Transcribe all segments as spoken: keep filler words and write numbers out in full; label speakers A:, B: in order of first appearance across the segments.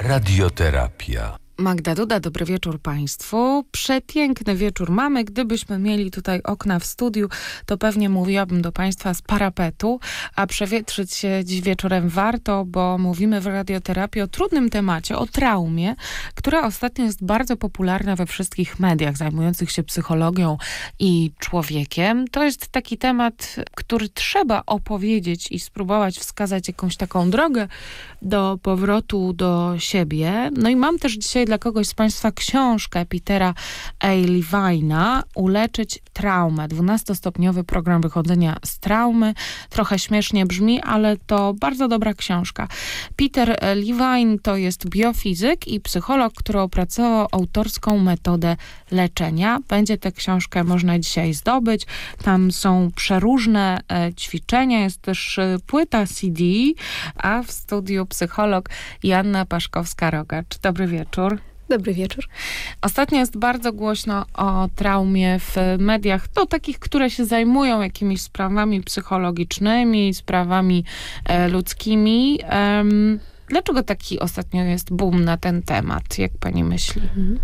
A: Radioterapia.
B: Magda Duda, dobry wieczór Państwu. Przepiękny wieczór mamy. Gdybyśmy mieli tutaj okna w studiu, to pewnie mówiłabym do Państwa z parapetu, a przewietrzyć się dziś wieczorem warto, bo mówimy w radioterapii o trudnym temacie, o traumie, która ostatnio jest bardzo popularna we wszystkich mediach zajmujących się psychologią i człowiekiem. To jest taki temat, który trzeba opowiedzieć i spróbować wskazać jakąś taką drogę do powrotu do siebie. No i mam też dzisiaj dla kogoś z Państwa książkę Petera A. Levine'a Uleczyć traumę. dwunastostopniowy program wychodzenia z traumy. Trochę śmiesznie brzmi, ale to bardzo dobra książka. Peter Levine to jest biofizyk i psycholog, który opracował autorską metodę leczenia. Będzie tę książkę można dzisiaj zdobyć. Tam są przeróżne e, ćwiczenia. Jest też e, płyta C D, a w studiu psycholog Joanna Paszkowska-Rogacz. Dobry wieczór.
C: Dobry wieczór.
B: Ostatnio jest bardzo głośno o traumie w mediach, to takich, które się zajmują jakimiś sprawami psychologicznymi, sprawami e, ludzkimi. Um, dlaczego taki ostatnio jest boom na ten temat? Jak pani myśli?
C: Mhm.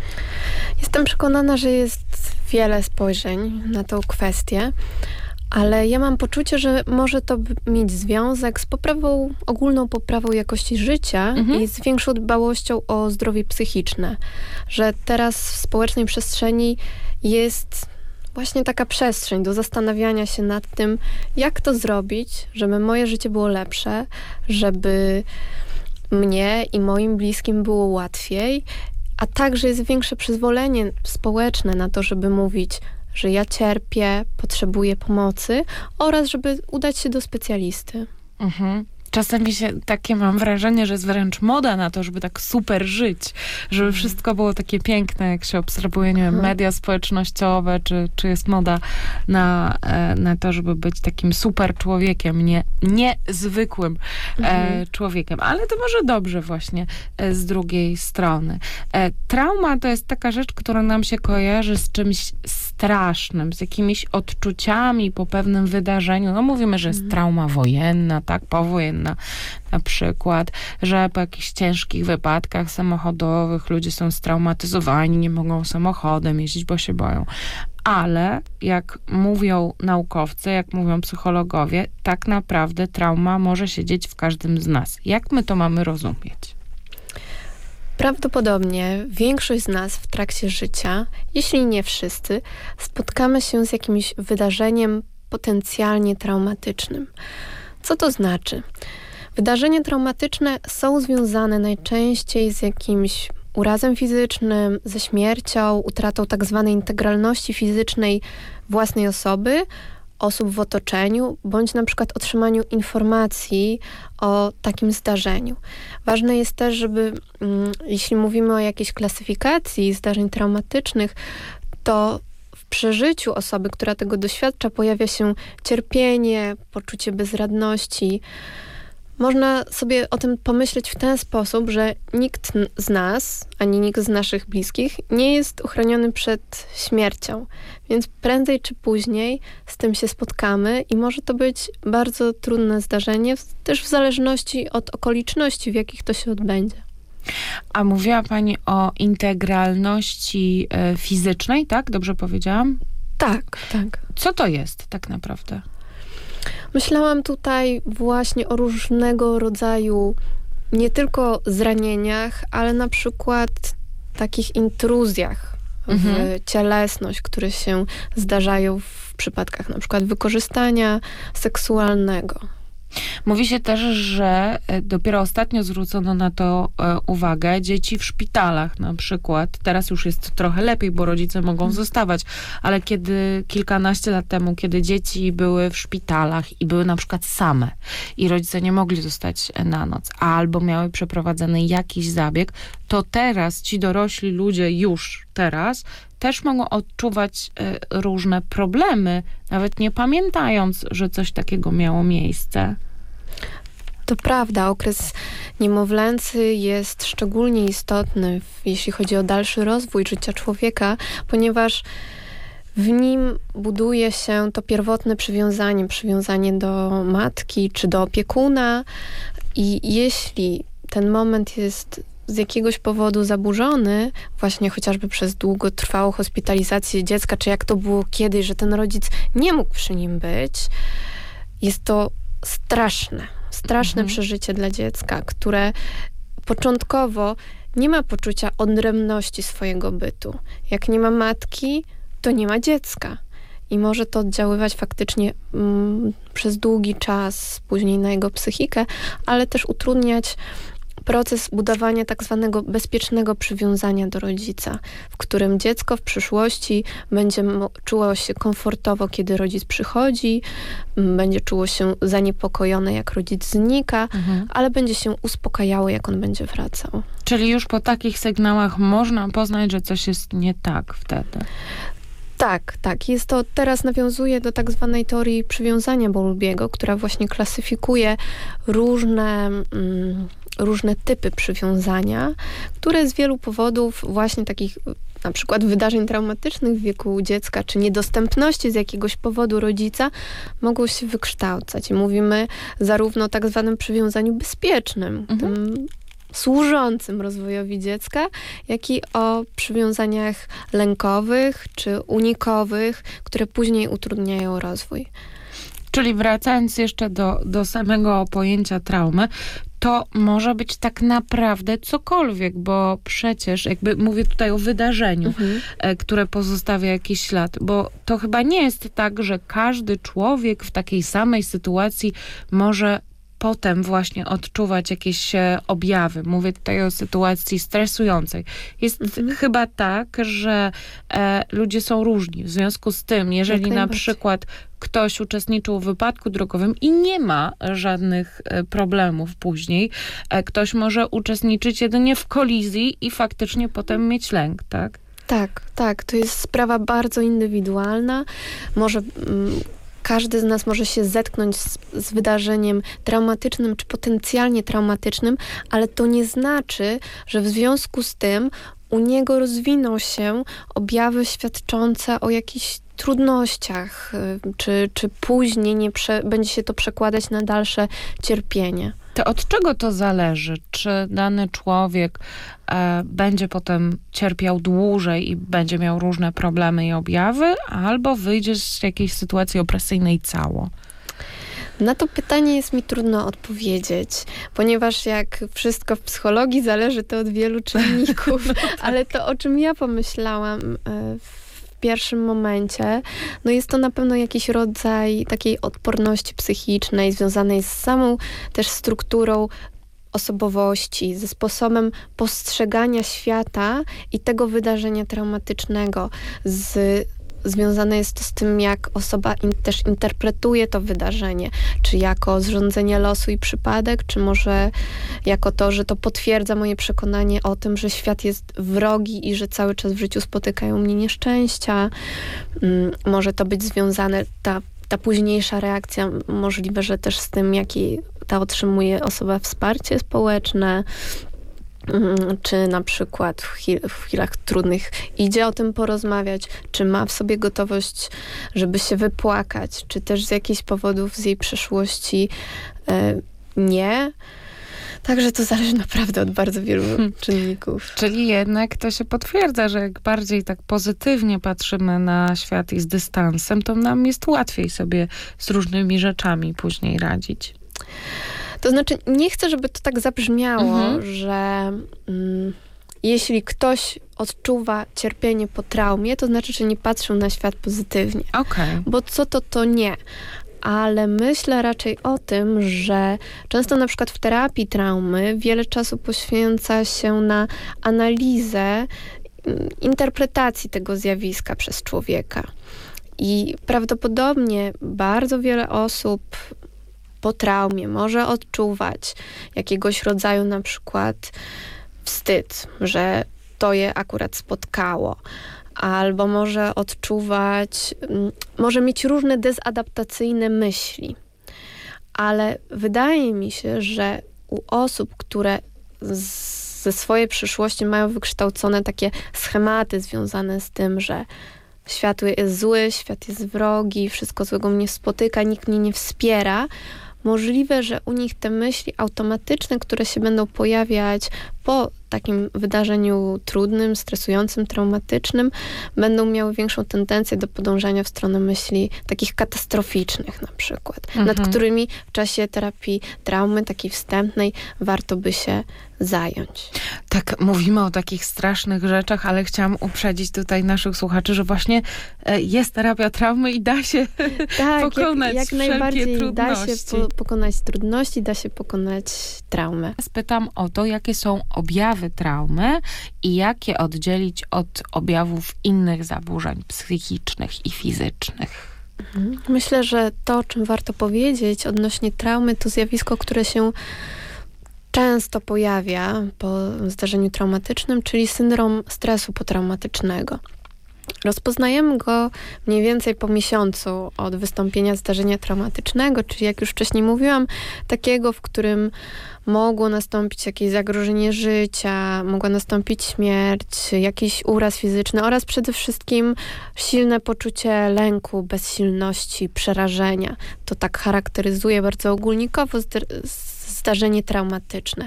C: Jestem przekonana, że jest wiele spojrzeń na tę kwestię, ale ja mam poczucie, że może to mieć związek z poprawą, ogólną poprawą jakości życia mhm. i z większą dbałością o zdrowie psychiczne. Że teraz w społecznej przestrzeni jest właśnie taka przestrzeń do zastanawiania się nad tym, jak to zrobić, żeby moje życie było lepsze, żeby mnie i moim bliskim było łatwiej, a także jest większe przyzwolenie społeczne na to, żeby mówić, że ja cierpię, potrzebuję pomocy oraz żeby udać się do specjalisty.
B: Mhm. Czasami się takie mam wrażenie, że jest wręcz moda na to, żeby tak super żyć, żeby mhm. wszystko było takie piękne, jak się obserwuje, nie wiem, mhm. media społecznościowe, czy, czy jest moda na, na to, żeby być takim super człowiekiem, nie, niezwykłym mhm. e, człowiekiem. Ale to może dobrze właśnie e, z drugiej strony. E, trauma to jest taka rzecz, która nam się kojarzy z czymś strasznym, z jakimiś odczuciami po pewnym wydarzeniu. No mówimy, że jest trauma wojenna, tak, powojenna na, na przykład, że po jakichś ciężkich wypadkach samochodowych ludzie są straumatyzowani, nie mogą samochodem jeździć, bo się boją. Ale jak mówią naukowcy, jak mówią psychologowie, tak naprawdę trauma może siedzieć w każdym z nas. Jak my to mamy rozumieć?
C: Prawdopodobnie większość z nas w trakcie życia, jeśli nie wszyscy, spotkamy się z jakimś wydarzeniem potencjalnie traumatycznym. Co to znaczy? Wydarzenia traumatyczne są związane najczęściej z jakimś urazem fizycznym, ze śmiercią, utratą tak zwanej integralności fizycznej własnej osoby, osób w otoczeniu, bądź na przykład otrzymaniu informacji o takim zdarzeniu. Ważne jest też, żeby mm, jeśli mówimy o jakiejś klasyfikacji zdarzeń traumatycznych, to w przeżyciu osoby, która tego doświadcza, pojawia się cierpienie, poczucie bezradności. Można sobie o tym pomyśleć w ten sposób, że nikt z nas, ani nikt z naszych bliskich nie jest uchroniony przed śmiercią. Więc prędzej czy później z tym się spotkamy i może to być bardzo trudne zdarzenie, też w zależności od okoliczności, w jakich to się odbędzie.
B: A mówiła pani o integralności e, fizycznej, tak? Dobrze powiedziałam?
C: Tak, tak.
B: Co to jest tak naprawdę?
C: Myślałam tutaj właśnie o różnego rodzaju nie tylko zranieniach, ale na przykład takich intruzjach mhm. w cielesność, które się zdarzają w przypadkach na przykład wykorzystania seksualnego.
B: Mówi się też, że dopiero ostatnio zwrócono na to uwagę dzieci w szpitalach na przykład. Teraz już jest trochę lepiej, bo rodzice mogą hmm. zostawać, ale kiedy kilkanaście lat temu, kiedy dzieci były w szpitalach i były na przykład same i rodzice nie mogli zostać na noc, albo miały przeprowadzony jakiś zabieg, to teraz ci dorośli ludzie już teraz też mogą odczuwać y, różne problemy, nawet nie pamiętając, że coś takiego miało miejsce.
C: To prawda, okres niemowlęcy jest szczególnie istotny, jeśli chodzi o dalszy rozwój życia człowieka, ponieważ w nim buduje się to pierwotne przywiązanie, przywiązanie do matki czy do opiekuna i jeśli ten moment jest z jakiegoś powodu zaburzony, właśnie chociażby przez długotrwałą hospitalizację dziecka, czy jak to było kiedyś, że ten rodzic nie mógł przy nim być, jest to straszne, straszne mhm. przeżycie dla dziecka, które początkowo nie ma poczucia odrębności swojego bytu. Jak nie ma matki, to nie ma dziecka. I może to oddziaływać faktycznie mm, przez długi czas później na jego psychikę, ale też utrudniać proces budowania tak zwanego bezpiecznego przywiązania do rodzica, w którym dziecko w przyszłości będzie czuło się komfortowo, kiedy rodzic przychodzi, będzie czuło się zaniepokojone, jak rodzic znika, mhm. ale będzie się uspokajało, jak on będzie wracał.
B: Czyli już po takich sygnałach można poznać, że coś jest nie tak wtedy.
C: Tak, tak. Jest to, teraz nawiązuje do tak zwanej teorii przywiązania Bowlbiego, która właśnie klasyfikuje różne, mm, różne typy przywiązania, które z wielu powodów właśnie takich na przykład wydarzeń traumatycznych w wieku dziecka, czy niedostępności z jakiegoś powodu rodzica, mogą się wykształcać. I mówimy zarówno o tak zwanym przywiązaniu bezpiecznym, mhm. tym służącym rozwojowi dziecka, jak i o przywiązaniach lękowych czy unikowych, które później utrudniają rozwój.
B: Czyli wracając jeszcze do, do samego pojęcia traumy, to może być tak naprawdę cokolwiek, bo przecież jakby mówię tutaj o wydarzeniu, mhm. które pozostawia jakiś ślad, bo to chyba nie jest tak, że każdy człowiek w takiej samej sytuacji może potem właśnie odczuwać jakieś objawy. Mówię tutaj o sytuacji stresującej. Jest mhm. chyba tak, że e, ludzie są różni. W związku z tym, jeżeli na przykład ktoś uczestniczył w wypadku drogowym i nie ma żadnych e, problemów później, e, ktoś może uczestniczyć jedynie w kolizji i faktycznie potem mieć lęk, tak?
C: Tak, tak. To jest sprawa bardzo indywidualna. Może... Mm, Każdy z nas może się zetknąć z, z wydarzeniem traumatycznym czy potencjalnie traumatycznym, ale to nie znaczy, że w związku z tym u niego rozwiną się objawy świadczące o jakichś trudnościach, czy, czy później nie prze, będzie się to przekładać na dalsze cierpienie.
B: To od czego to zależy? Czy dany człowiek e, będzie potem cierpiał dłużej i będzie miał różne problemy i objawy, albo wyjdzie z jakiejś sytuacji opresyjnej cało?
C: Na to pytanie jest mi trudno odpowiedzieć, ponieważ jak wszystko w psychologii zależy to od wielu czynników, no tak. Ale to, o czym ja pomyślałam e, w w pierwszym momencie, no jest to na pewno jakiś rodzaj takiej odporności psychicznej, związanej z samą też strukturą osobowości, ze sposobem postrzegania świata i tego wydarzenia traumatycznego, z związane jest to z tym, jak osoba in, też interpretuje to wydarzenie. Czy jako zrządzenie losu i przypadek, czy może jako to, że to potwierdza moje przekonanie o tym, że świat jest wrogi i że cały czas w życiu spotykają mnie nieszczęścia. Hmm, może to być związane, ta, ta późniejsza reakcja, możliwe, że też z tym, jaki ta otrzymuje osoba wsparcie społeczne, czy na przykład w, chwil, w chwilach trudnych idzie o tym porozmawiać, czy ma w sobie gotowość, żeby się wypłakać, czy też z jakichś powodów z jej przeszłości y, nie. Także to zależy naprawdę od bardzo wielu hmm. czynników.
B: Czyli jednak to się potwierdza, że jak bardziej tak pozytywnie patrzymy na świat i z dystansem, to nam jest łatwiej sobie z różnymi rzeczami później radzić.
C: To znaczy, nie chcę, żeby to tak zabrzmiało, mhm. że mm, jeśli ktoś odczuwa cierpienie po traumie, to znaczy, że nie patrzył na świat pozytywnie.
B: Okay.
C: Bo co to, to nie. Ale myślę raczej o tym, że często na przykład w terapii traumy wiele czasu poświęca się na analizę interpretacji tego zjawiska przez człowieka. I prawdopodobnie bardzo wiele osób po traumie może odczuwać jakiegoś rodzaju na przykład wstyd, że to je akurat spotkało. Albo może odczuwać, może mieć różne dezadaptacyjne myśli. Ale wydaje mi się, że u osób, które z, ze swojej przyszłości mają wykształcone takie schematy związane z tym, że świat jest zły, świat jest wrogi, wszystko złego mnie spotyka, nikt mnie nie wspiera, możliwe, że u nich te myśli automatyczne, które się będą pojawiać po takim wydarzeniu trudnym, stresującym, traumatycznym, będą miały większą tendencję do podążania w stronę myśli takich katastroficznych na przykład, mhm. nad którymi w czasie terapii traumy, takiej wstępnej, warto by się zająć.
B: Tak, mówimy o takich strasznych rzeczach, ale chciałam uprzedzić tutaj naszych słuchaczy, że właśnie jest terapia traumy i da się tak, pokonać jak, jak najbardziej
C: trudności. Da się po, pokonać trudności, da się pokonać traumę.
B: Spytam o to, jakie są objawy traumy i jak je oddzielić od objawów innych zaburzeń psychicznych i fizycznych.
C: Myślę, że to, o czym warto powiedzieć odnośnie traumy, to zjawisko, które się często pojawia po zdarzeniu traumatycznym, czyli syndrom stresu potraumatycznego. Rozpoznajemy go mniej więcej po miesiącu od wystąpienia zdarzenia traumatycznego, czyli jak już wcześniej mówiłam, takiego, w którym mogło nastąpić jakieś zagrożenie życia, mogła nastąpić śmierć, jakiś uraz fizyczny oraz przede wszystkim silne poczucie lęku, bezsilności, przerażenia. To tak charakteryzuje bardzo ogólnikowo zdarzenie traumatyczne.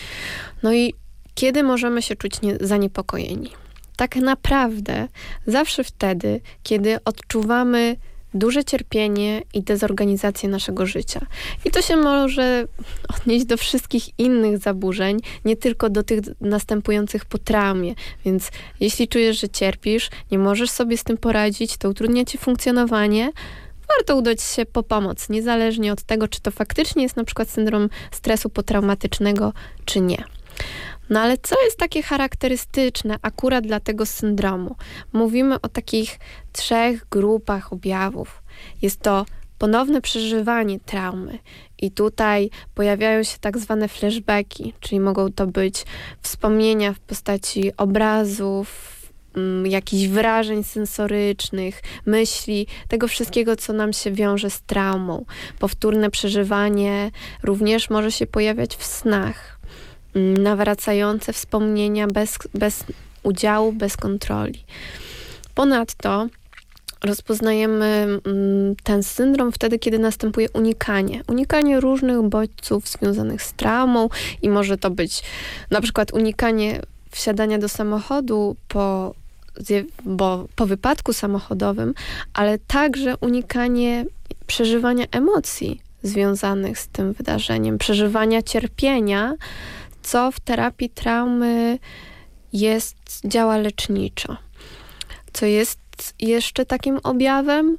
C: No i kiedy możemy się czuć nie- zaniepokojeni? Tak naprawdę zawsze wtedy, kiedy odczuwamy duże cierpienie i dezorganizację naszego życia. I to się może odnieść do wszystkich innych zaburzeń, nie tylko do tych następujących po traumie. Więc jeśli czujesz, że cierpisz, nie możesz sobie z tym poradzić, to utrudnia ci funkcjonowanie, warto udać się po pomoc, niezależnie od tego, czy to faktycznie jest na przykład syndrom stresu potraumatycznego, czy nie. No ale co jest takie charakterystyczne akurat dla tego syndromu? Mówimy o takich trzech grupach objawów. Jest to ponowne przeżywanie traumy i tutaj pojawiają się tak zwane flashbacki, czyli mogą to być wspomnienia w postaci obrazów, jakichś wrażeń sensorycznych, myśli, tego wszystkiego, co nam się wiąże z traumą. Powtórne przeżywanie również może się pojawiać w snach. Nawracające wspomnienia bez, bez udziału, bez kontroli. Ponadto rozpoznajemy ten syndrom wtedy, kiedy następuje unikanie. Unikanie różnych bodźców związanych z traumą i może to być na przykład unikanie wsiadania do samochodu po, bo, po wypadku samochodowym, ale także unikanie przeżywania emocji związanych z tym wydarzeniem, przeżywania cierpienia, co w terapii traumy jest, działa leczniczo. Co jest jeszcze takim objawem?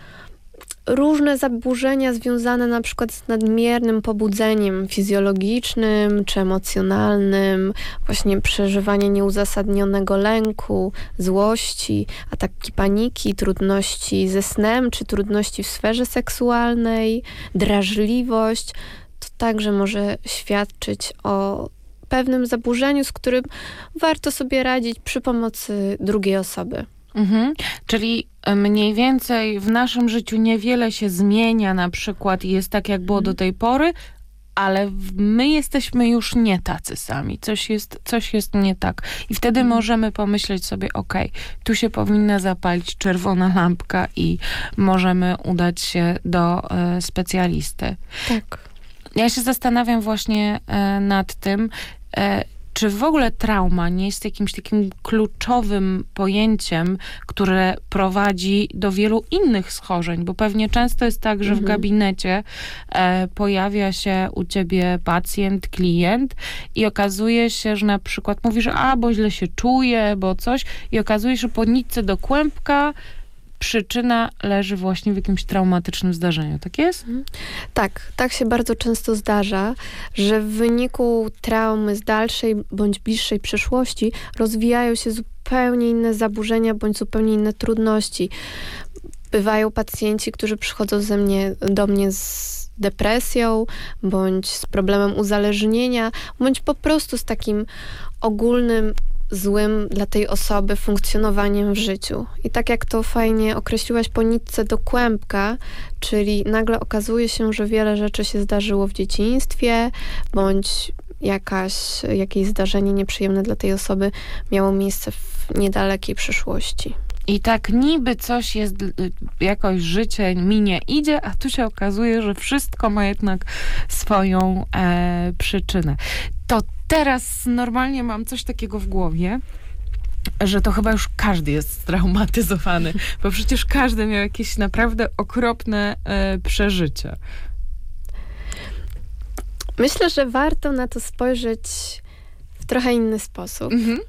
C: Różne zaburzenia związane na przykład z nadmiernym pobudzeniem fizjologicznym czy emocjonalnym, właśnie przeżywanie nieuzasadnionego lęku, złości, ataki paniki, trudności ze snem czy trudności w sferze seksualnej, drażliwość. To także może świadczyć o pewnym zaburzeniu, z którym warto sobie radzić przy pomocy drugiej osoby.
B: Mhm. Czyli mniej więcej w naszym życiu niewiele się zmienia, na przykład jest tak, jak było do tej pory, ale my jesteśmy już nie tacy sami. Coś jest, coś jest nie tak. I wtedy mhm. możemy pomyśleć sobie, okej, okay, tu się powinna zapalić czerwona lampka i możemy udać się do y, specjalisty.
C: Tak.
B: Ja się zastanawiam właśnie y, nad tym, y, czy w ogóle trauma nie jest jakimś takim kluczowym pojęciem, które prowadzi do wielu innych schorzeń? Bo pewnie często jest tak, że mhm. w gabinecie e, pojawia się u ciebie pacjent, klient i okazuje się, że na przykład mówi, że a, bo źle się czuje, bo coś i okazuje się, że po nitce do kłębka przyczyna leży właśnie w jakimś traumatycznym zdarzeniu. Tak jest?
C: Tak, tak się bardzo często zdarza, że w wyniku traumy z dalszej bądź bliższej przeszłości rozwijają się zupełnie inne zaburzenia bądź zupełnie inne trudności. Bywają pacjenci, którzy przychodzą ze mnie, do mnie z depresją, bądź z problemem uzależnienia, bądź po prostu z takim ogólnym złym dla tej osoby funkcjonowaniem w życiu. I tak jak to fajnie określiłaś po nitce do kłębka, czyli nagle okazuje się, że wiele rzeczy się zdarzyło w dzieciństwie, bądź jakaś, jakieś zdarzenie nieprzyjemne dla tej osoby miało miejsce w niedalekiej przyszłości.
B: I tak niby coś jest, jakoś życie mi nie idzie, a tu się okazuje, że wszystko ma jednak swoją e, przyczynę. To teraz normalnie mam coś takiego w głowie, że to chyba już każdy jest straumatyzowany, bo przecież każdy miał jakieś naprawdę okropne e, przeżycie.
C: Myślę, że warto na to spojrzeć w trochę inny sposób. Mhm.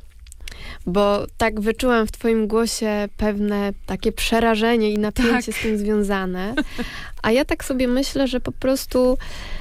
C: Bo tak wyczułam w twoim głosie pewne takie przerażenie i napięcie tak. z tym związane. A ja tak sobie myślę, że po prostu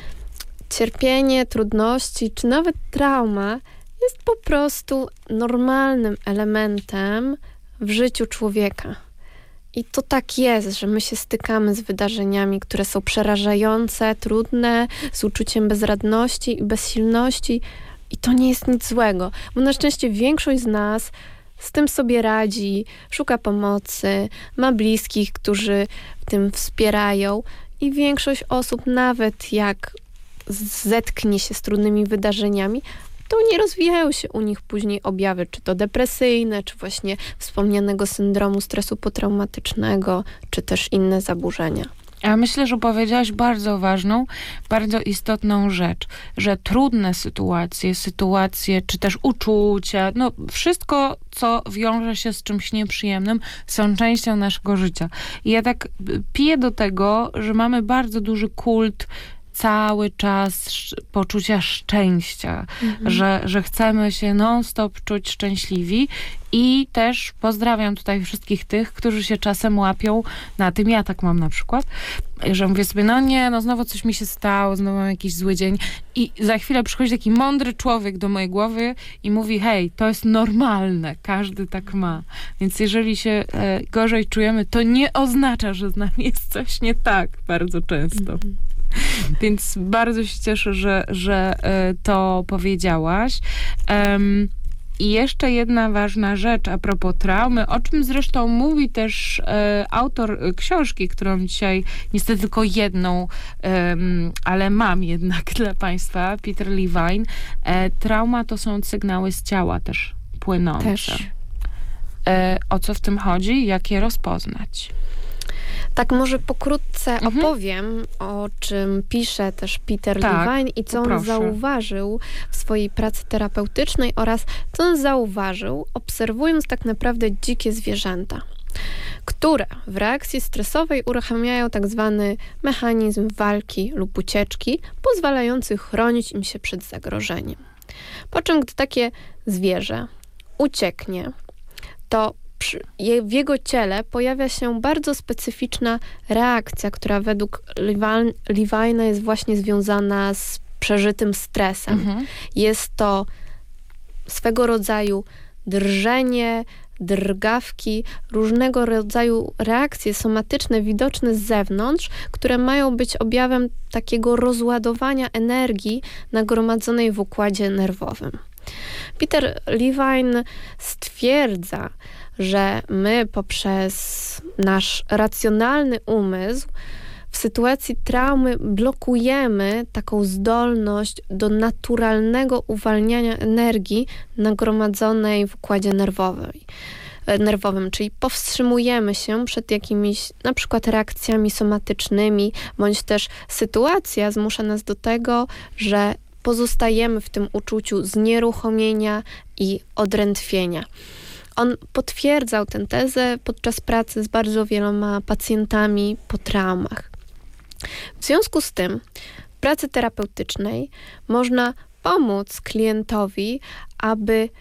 C: cierpienie, trudności, czy nawet trauma jest po prostu normalnym elementem w życiu człowieka. I to tak jest, że my się stykamy z wydarzeniami, które są przerażające, trudne, z uczuciem bezradności i bezsilności. I to nie jest nic złego, bo na szczęście większość z nas z tym sobie radzi, szuka pomocy, ma bliskich, którzy w tym wspierają i większość osób, nawet jak zetknie się z trudnymi wydarzeniami, to nie rozwijają się u nich później objawy, czy to depresyjne, czy właśnie wspomnianego syndromu stresu potraumatycznego, czy też inne zaburzenia.
B: Ja myślę, że powiedziałaś bardzo ważną, bardzo istotną rzecz, że trudne sytuacje, sytuacje, czy też uczucia, no wszystko, co wiąże się z czymś nieprzyjemnym, są częścią naszego życia. I ja tak piję do tego, że mamy bardzo duży kult cały czas poczucia szczęścia, mhm. że, że chcemy się non-stop czuć szczęśliwi i też pozdrawiam tutaj wszystkich tych, którzy się czasem łapią na tym, ja tak mam na przykład, że mówię sobie, no nie, no znowu coś mi się stało, znowu mam jakiś zły dzień i za chwilę przychodzi taki mądry człowiek do mojej głowy i mówi, hej, to jest normalne, każdy tak ma. Więc jeżeli się e, gorzej czujemy, to nie oznacza, że z nami jest coś nie tak bardzo często. Mhm. Więc bardzo się cieszę, że, że to powiedziałaś. Um, I jeszcze jedna ważna rzecz a propos traumy, o czym zresztą mówi też e, autor książki, którą dzisiaj niestety tylko jedną, e, ale mam jednak dla Państwa, Peter Levine. E, trauma to są sygnały z ciała też płynące. Też. E, o co w tym chodzi? Jak je rozpoznać?
C: Tak, może pokrótce mhm. opowiem, o czym pisze też Peter tak, Levine i co on zauważył w swojej pracy terapeutycznej oraz co on zauważył, obserwując tak naprawdę dzikie zwierzęta, które w reakcji stresowej uruchamiają tak zwany mechanizm walki lub ucieczki, pozwalający chronić im się przed zagrożeniem. Po czym, gdy takie zwierzę ucieknie, to Przy, w jego ciele pojawia się bardzo specyficzna reakcja, która według Levine'a jest właśnie związana z przeżytym stresem. Mhm. Jest to swego rodzaju drżenie, drgawki, różnego rodzaju reakcje somatyczne widoczne z zewnątrz, które mają być objawem takiego rozładowania energii nagromadzonej w układzie nerwowym. Peter Levine stwierdza, że my poprzez nasz racjonalny umysł w sytuacji traumy blokujemy taką zdolność do naturalnego uwalniania energii nagromadzonej w układzie nerwowej, nerwowym, czyli powstrzymujemy się przed jakimiś na przykład reakcjami somatycznymi, bądź też sytuacja zmusza nas do tego, że pozostajemy w tym uczuciu znieruchomienia i odrętwienia. On potwierdzał tę tezę podczas pracy z bardzo wieloma pacjentami po traumach. W związku z tym w pracy terapeutycznej można pomóc klientowi, aby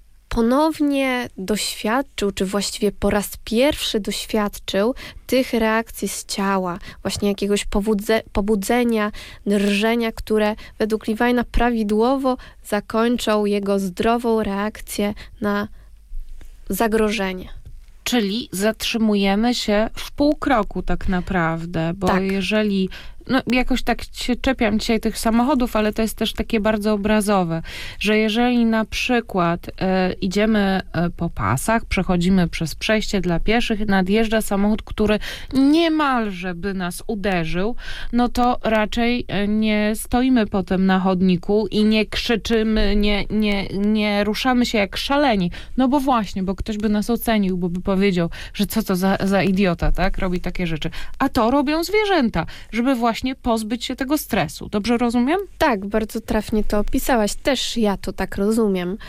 C: ponownie doświadczył, czy właściwie po raz pierwszy doświadczył tych reakcji z ciała, właśnie jakiegoś powudze, pobudzenia, drżenia, które według Levine'a prawidłowo zakończą jego zdrową reakcję na zagrożenie.
B: Czyli zatrzymujemy się w pół kroku tak naprawdę, bo tak. jeżeli no jakoś tak się czepiam dzisiaj tych samochodów, ale to jest też takie bardzo obrazowe, że jeżeli na przykład e, idziemy e, po pasach, przechodzimy przez przejście dla pieszych, nadjeżdża samochód, który niemalże by nas uderzył, no to raczej e, nie stoimy potem na chodniku i nie krzyczymy, nie, nie, nie ruszamy się jak szaleni. No bo właśnie, bo ktoś by nas ocenił, bo by powiedział, że co to za, za idiota, tak? Robi takie rzeczy. A to robią zwierzęta, żeby właśnie pozbyć się tego stresu. Dobrze rozumiem?
C: Tak, bardzo trafnie to opisałaś. Też ja to tak rozumiem.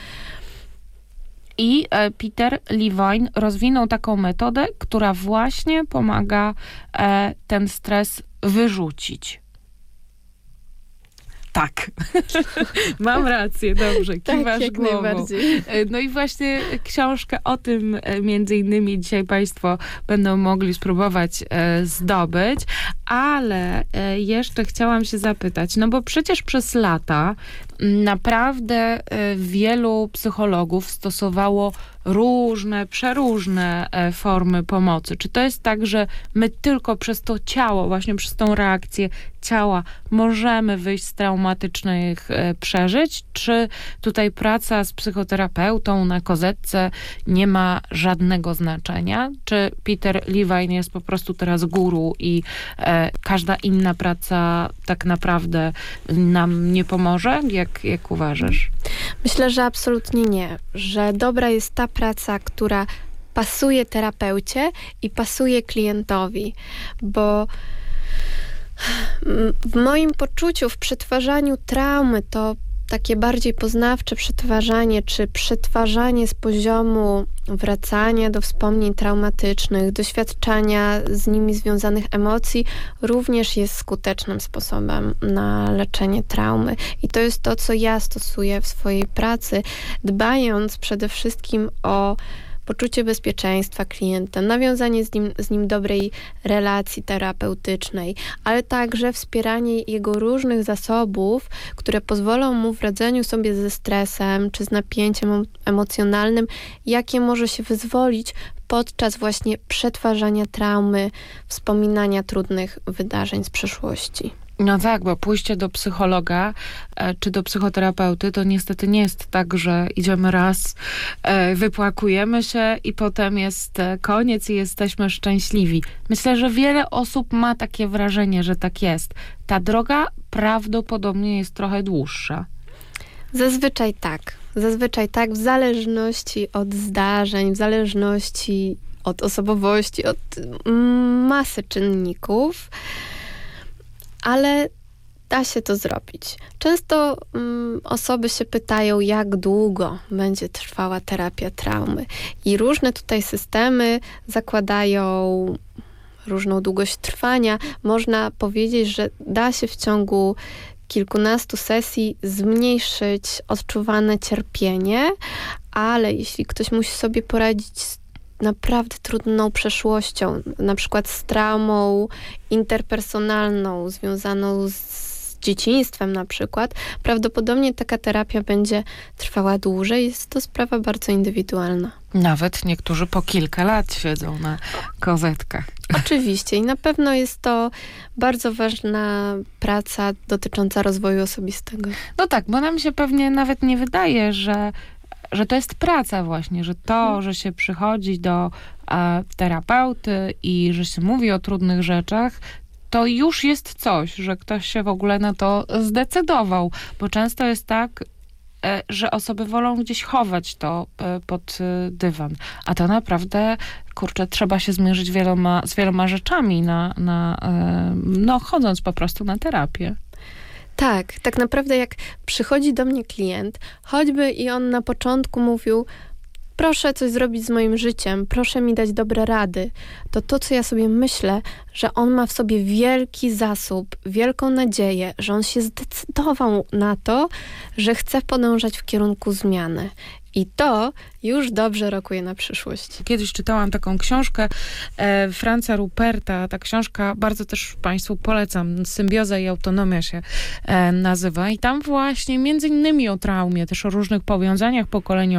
B: I e, Peter Levine rozwinął taką metodę, która właśnie pomaga e, ten stres wyrzucić. Tak. Mam rację, dobrze. Kiwasz
C: tak, jak
B: głową.
C: najbardziej.
B: No i właśnie książkę o tym między innymi dzisiaj Państwo będą mogli spróbować e, zdobyć, ale e, jeszcze chciałam się zapytać, no bo przecież przez lata naprawdę e, wielu psychologów stosowało różne, przeróżne e, formy pomocy. Czy to jest tak, że my tylko przez to ciało, właśnie przez tą reakcję ciała możemy wyjść z traumatycznych e, przeżyć? Czy tutaj praca z psychoterapeutą na kozetce nie ma żadnego znaczenia? Czy Peter Levine jest po prostu teraz guru i e, każda inna praca tak naprawdę nam nie pomoże? Jak, jak uważasz?
C: Myślę, że absolutnie nie. Że dobra jest ta praca, która pasuje terapeucie i pasuje klientowi. Bo w moim poczuciu, w przetwarzaniu traumy, to takie bardziej poznawcze przetwarzanie, czy przetwarzanie z poziomu wracania do wspomnień traumatycznych, doświadczania z nimi związanych emocji, również jest skutecznym sposobem na leczenie traumy. I to jest to, co ja stosuję w swojej pracy, dbając przede wszystkim o poczucie bezpieczeństwa klienta, nawiązanie z nim, z nim dobrej relacji terapeutycznej, ale także wspieranie jego różnych zasobów, które pozwolą mu w radzeniu sobie ze stresem czy z napięciem emocjonalnym, jakie może się wyzwolić podczas właśnie przetwarzania traumy, wspominania trudnych wydarzeń z przeszłości.
B: No tak, bo pójście do psychologa e, czy do psychoterapeuty to niestety nie jest tak, że idziemy raz, e, wypłakujemy się i potem jest e, koniec i jesteśmy szczęśliwi. Myślę, że wiele osób ma takie wrażenie, że tak jest. Ta droga prawdopodobnie jest trochę dłuższa.
C: Zazwyczaj tak. Zazwyczaj tak, w zależności od zdarzeń, w zależności od osobowości, od masy czynników. Ale da się to zrobić. Często um, osoby się pytają, jak długo będzie trwała terapia traumy. I różne tutaj systemy zakładają różną długość trwania. Można powiedzieć, że da się w ciągu kilkunastu sesji zmniejszyć odczuwane cierpienie, ale jeśli ktoś musi sobie poradzić z naprawdę trudną przeszłością, na przykład z traumą interpersonalną, związaną z dzieciństwem na przykład, prawdopodobnie taka terapia będzie trwała dłużej. Jest to sprawa bardzo indywidualna.
B: Nawet niektórzy po kilka lat siedzą na kozetkach.
C: Oczywiście i na pewno jest to bardzo ważna praca dotycząca rozwoju osobistego.
B: No tak, bo nam się pewnie nawet nie wydaje, że że to jest praca właśnie, że to, że się przychodzi do e, terapeuty i że się mówi o trudnych rzeczach, to już jest coś, że ktoś się w ogóle na to zdecydował, bo często jest tak, e, że osoby wolą gdzieś chować to e, pod e, dywan, a to naprawdę, kurczę, trzeba się zmierzyć wieloma, z wieloma rzeczami, na, na, e, no chodząc po prostu na terapię.
C: Tak, tak naprawdę jak przychodzi do mnie klient, choćby i on na początku mówił, proszę coś zrobić z moim życiem, proszę mi dać dobre rady, to to, co ja sobie myślę, że on ma w sobie wielki zasób, wielką nadzieję, że on się zdecydował na to, że chce podążać w kierunku zmiany. I to już dobrze rokuje na przyszłość.
B: Kiedyś czytałam taką książkę e, Franza Ruperta. Ta książka bardzo też Państwu polecam. Symbioza i autonomia się e, nazywa. I tam właśnie między innymi o traumie, też o różnych powiązaniach pokoleniowych.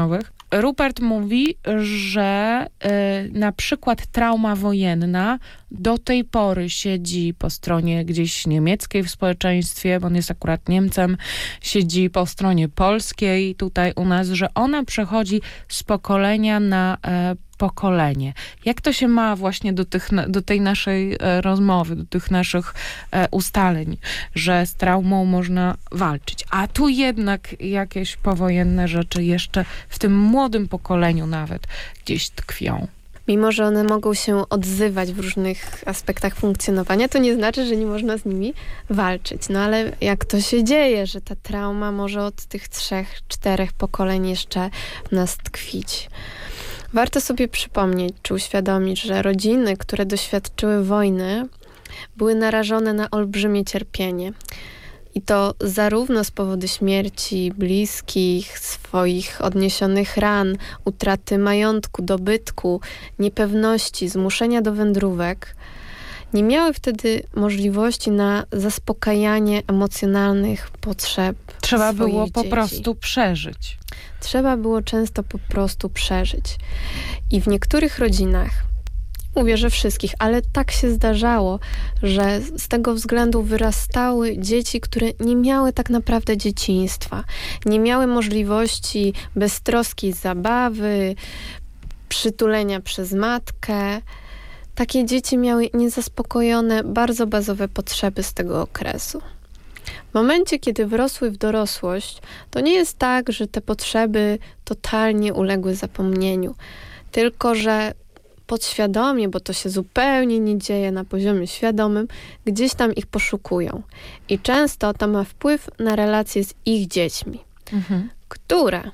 B: Rupert mówi, że y, na przykład trauma wojenna do tej pory siedzi po stronie gdzieś niemieckiej w społeczeństwie, bo on jest akurat Niemcem, siedzi po stronie polskiej tutaj u nas, że ona przechodzi z pokolenia na e, pokolenie. Jak to się ma właśnie do, tych, do tej naszej e, rozmowy, do tych naszych e, ustaleń, że z traumą można walczyć, a tu jednak jakieś powojenne rzeczy jeszcze w tym młodym pokoleniu nawet gdzieś tkwią.
C: Mimo że one mogą się odzywać w różnych aspektach funkcjonowania, to nie znaczy, że nie można z nimi walczyć. No ale jak to się dzieje, że ta trauma może od tych trzech, czterech pokoleń jeszcze w nas tkwić? Warto sobie przypomnieć, czy uświadomić, że rodziny, które doświadczyły wojny, były narażone na olbrzymie cierpienie. I to zarówno z powodu śmierci bliskich, swoich odniesionych ran, utraty majątku, dobytku, niepewności, zmuszenia do wędrówek, nie miały wtedy możliwości na zaspokajanie emocjonalnych potrzeb
B: Trzeba
C: swoich
B: było po
C: dzieci.
B: prostu przeżyć.
C: Trzeba było często po prostu przeżyć. I w niektórych rodzinach, mówię, że wszystkich, ale tak się zdarzało, że z tego względu wyrastały dzieci, które nie miały tak naprawdę dzieciństwa. Nie miały możliwości beztroskiej zabawy, przytulenia przez matkę. Takie dzieci miały niezaspokojone bardzo bazowe potrzeby z tego okresu. W momencie, kiedy wrosły w dorosłość, to nie jest tak, że te potrzeby totalnie uległy zapomnieniu, tylko że podświadomie, bo to się zupełnie nie dzieje na poziomie świadomym, gdzieś tam ich poszukują. I często to ma wpływ na relacje z ich dziećmi, mhm. które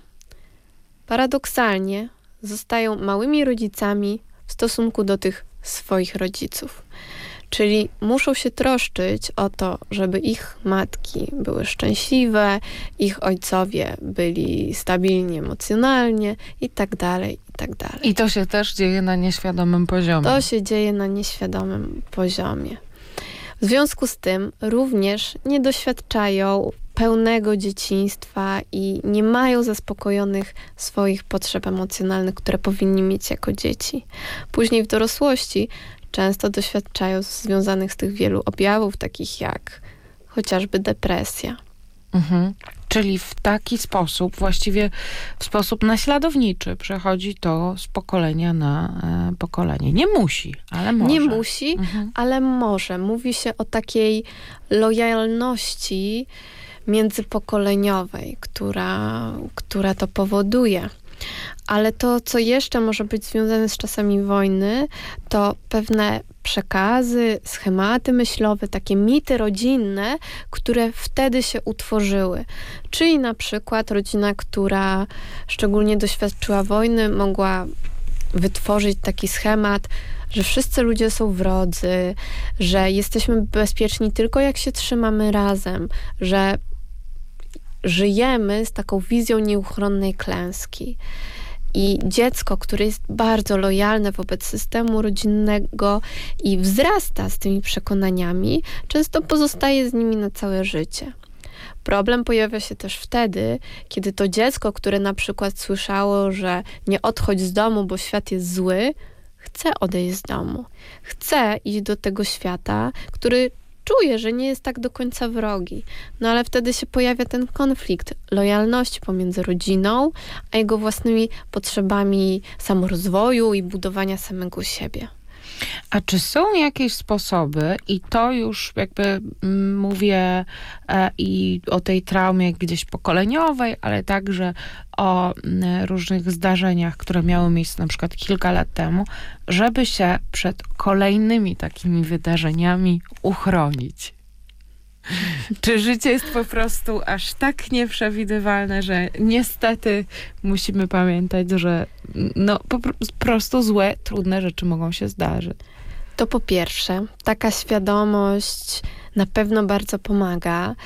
C: paradoksalnie zostają małymi rodzicami w stosunku do tych swoich rodziców. Czyli muszą się troszczyć o to, żeby ich matki były szczęśliwe, ich ojcowie byli stabilni emocjonalnie i tak dalej, i tak dalej.
B: I to się też dzieje na nieświadomym poziomie.
C: To się dzieje na nieświadomym poziomie. W związku z tym również nie doświadczają pełnego dzieciństwa i nie mają zaspokojonych swoich potrzeb emocjonalnych, które powinni mieć jako dzieci. Później w dorosłości często doświadczają związanych z tych wielu objawów, takich jak chociażby depresja.
B: Mhm. Czyli w taki sposób, właściwie w sposób naśladowniczy przechodzi to z pokolenia na e, pokolenie. Nie musi, ale może.
C: Nie musi,
B: mhm.
C: ale może. Mówi się o takiej lojalności międzypokoleniowej, która, która to powoduje. Ale to, co jeszcze może być związane z czasami wojny, to pewne przekazy, schematy myślowe, takie mity rodzinne, które wtedy się utworzyły. Czyli na przykład rodzina, która szczególnie doświadczyła wojny, mogła wytworzyć taki schemat, że wszyscy ludzie są wrodzy, że jesteśmy bezpieczni tylko jak się trzymamy razem, że żyjemy z taką wizją nieuchronnej klęski. I dziecko, które jest bardzo lojalne wobec systemu rodzinnego i wzrasta z tymi przekonaniami, często pozostaje z nimi na całe życie. Problem pojawia się też wtedy, kiedy to dziecko, które na przykład słyszało, że nie odchodź z domu, bo świat jest zły, chce odejść z domu. Chce iść do tego świata, który czuje, że nie jest tak do końca wrogi. No ale wtedy się pojawia ten konflikt lojalności pomiędzy rodziną, a jego własnymi potrzebami samorozwoju i budowania samego siebie.
B: A czy są jakieś sposoby, i to już jakby mm, mówię e, i o tej traumie gdzieś pokoleniowej, ale także o mm, różnych zdarzeniach, które miały miejsce na przykład kilka lat temu, żeby się przed kolejnymi takimi wydarzeniami uchronić? Czy życie jest po prostu aż tak nieprzewidywalne, że niestety musimy pamiętać, że no po prostu złe, trudne rzeczy mogą się zdarzyć?
C: To po pierwsze, taka świadomość na pewno bardzo pomaga.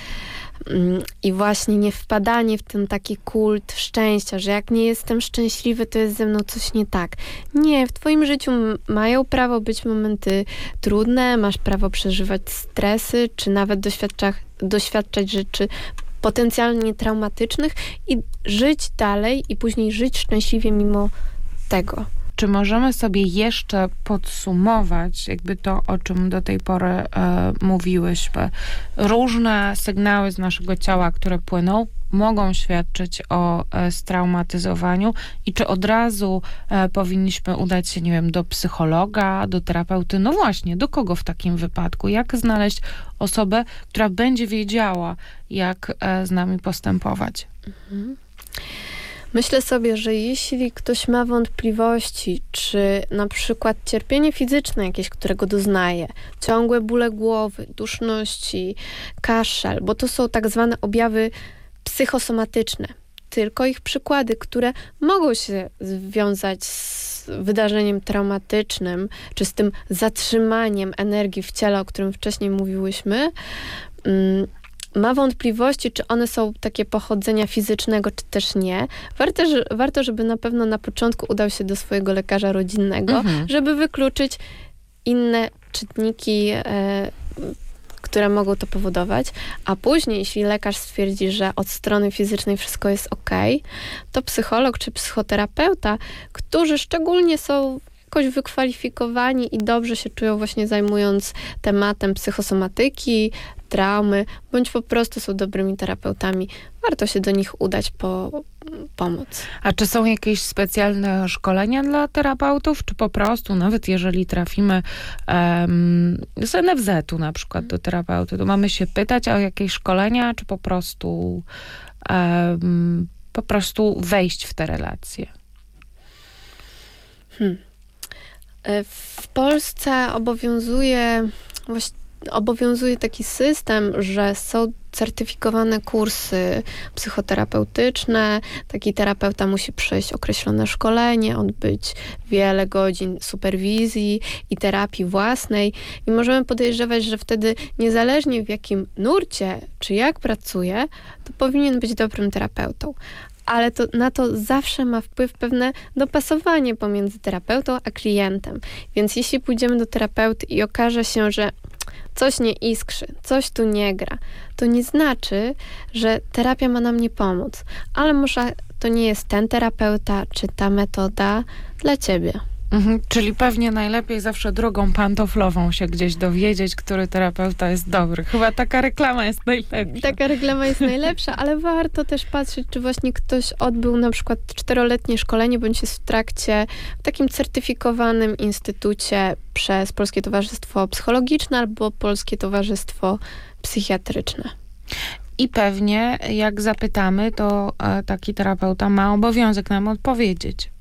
C: I właśnie nie wpadanie w ten taki kult szczęścia, że jak nie jestem szczęśliwy, to jest ze mną coś nie tak. Nie, w twoim życiu mają prawo być momenty trudne, masz prawo przeżywać stresy, czy nawet doświadczać, doświadczać rzeczy potencjalnie traumatycznych i żyć dalej i później żyć szczęśliwie mimo tego.
B: Czy możemy sobie jeszcze podsumować jakby to, o czym do tej pory e, mówiłyśmy? Różne sygnały z naszego ciała, które płyną, mogą świadczyć o e, straumatyzowaniu i czy od razu e, powinniśmy udać się, nie wiem, do psychologa, do terapeuty? No właśnie, do kogo w takim wypadku? Jak znaleźć osobę, która będzie wiedziała, jak e, z nami postępować?
C: Mhm. Myślę sobie, że jeśli ktoś ma wątpliwości, czy na przykład cierpienie fizyczne jakieś, którego doznaje, ciągłe bóle głowy, duszności, kaszel, bo to są tak zwane objawy psychosomatyczne, tylko ich przykłady, które mogą się związać z wydarzeniem traumatycznym, czy z tym zatrzymaniem energii w ciele, o którym wcześniej mówiłyśmy, mm, ma wątpliwości, czy one są takie pochodzenia fizycznego, czy też nie. Warto, że, warto, żeby na pewno na początku udał się do swojego lekarza rodzinnego, mhm. żeby wykluczyć inne czynniki, e, które mogą to powodować, a później, jeśli lekarz stwierdzi, że od strony fizycznej wszystko jest okej, to psycholog czy psychoterapeuta, którzy szczególnie są jakoś wykwalifikowani i dobrze się czują właśnie zajmując tematem psychosomatyki, traumy, bądź po prostu są dobrymi terapeutami. Warto się do nich udać po pomoc.
B: A czy są jakieś specjalne szkolenia dla terapeutów, czy po prostu, nawet jeżeli trafimy um, z en ef zetu na przykład do terapeuty, to mamy się pytać o jakieś szkolenia, czy po prostu um, po prostu wejść w te relacje?
C: Hmm. W Polsce obowiązuje właśnie obowiązuje taki system, że są certyfikowane kursy psychoterapeutyczne. Taki terapeuta musi przejść określone szkolenie, odbyć wiele godzin superwizji i terapii własnej. I możemy podejrzewać, że wtedy niezależnie w jakim nurcie, czy jak pracuje, to powinien być dobrym terapeutą. Ale to, na to zawsze ma wpływ pewne dopasowanie pomiędzy terapeutą a klientem. Więc jeśli pójdziemy do terapeuty i okaże się, że coś nie iskrzy, coś tu nie gra, to nie znaczy, że terapia ma nam nie pomóc. Ale może to nie jest ten terapeuta, czy ta metoda dla ciebie.
B: Mhm, czyli pewnie najlepiej zawsze drogą pantoflową się gdzieś dowiedzieć, który terapeuta jest dobry. Chyba taka reklama jest najlepsza.
C: Taka reklama jest najlepsza, ale warto też patrzeć, czy właśnie ktoś odbył na przykład czteroletnie szkolenie, bądź jest w trakcie w takim certyfikowanym instytucie przez Polskie Towarzystwo Psychologiczne albo Polskie Towarzystwo Psychiatryczne.
B: I pewnie jak zapytamy, to e, taki terapeuta ma obowiązek nam odpowiedzieć.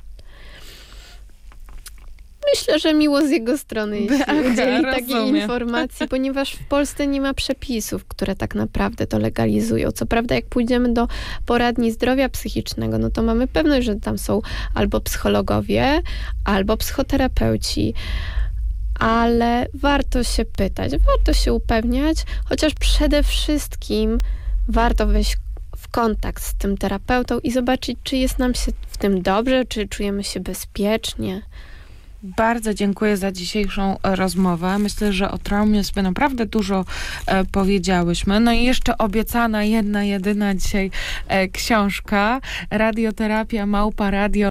C: Myślę, że miło z jego strony, jeśli
B: Aha,
C: udzieli
B: rozumiem.
C: takiej informacji, ponieważ w Polsce nie ma przepisów, które tak naprawdę to legalizują. Co prawda, jak pójdziemy do poradni zdrowia psychicznego, no to mamy pewność, że tam są albo psychologowie, albo psychoterapeuci, ale warto się pytać, warto się upewniać, chociaż przede wszystkim warto wejść w kontakt z tym terapeutą i zobaczyć, czy jest nam się w tym dobrze, czy czujemy się bezpiecznie.
B: Bardzo dziękuję za dzisiejszą rozmowę. Myślę, że o traumie sobie naprawdę dużo e, powiedziałyśmy. No i jeszcze obiecana jedna, jedyna dzisiaj e, książka. Radioterapia małpa radio